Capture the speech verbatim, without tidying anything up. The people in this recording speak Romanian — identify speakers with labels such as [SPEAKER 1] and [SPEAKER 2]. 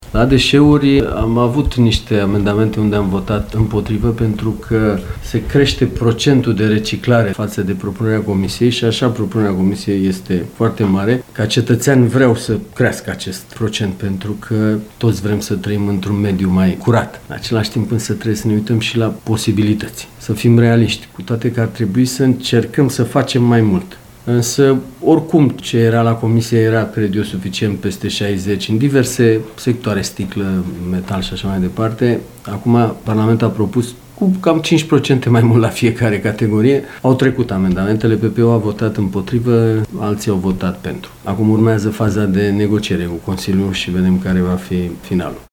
[SPEAKER 1] La deșeuri am avut niște amendamente unde am votat împotrivă pentru că se crește procentul de reciclare față de propunerea Comisiei și așa propunerea Comisiei este foarte mare. Ca cetățean vreau să crească acest procent pentru că toți vrem să trăim într-un mediu mai curat. În același timp însă trebuie să ne uităm și la posibilități, să fim realiști, cu toate că ar trebui să încercăm să facem mai mult. Însă, oricum, ce era la comisie era, cred eu, suficient peste șaizeci, în diverse sectoare, sticlă, metal și așa mai departe. Acum, Parlamentul a propus cu cam cinci la sută mai mult la fiecare categorie. Au trecut amendamentele, P P U a votat împotrivă, alții au votat pentru. Acum urmează faza de negociere cu Consiliul și vedem care va fi finalul.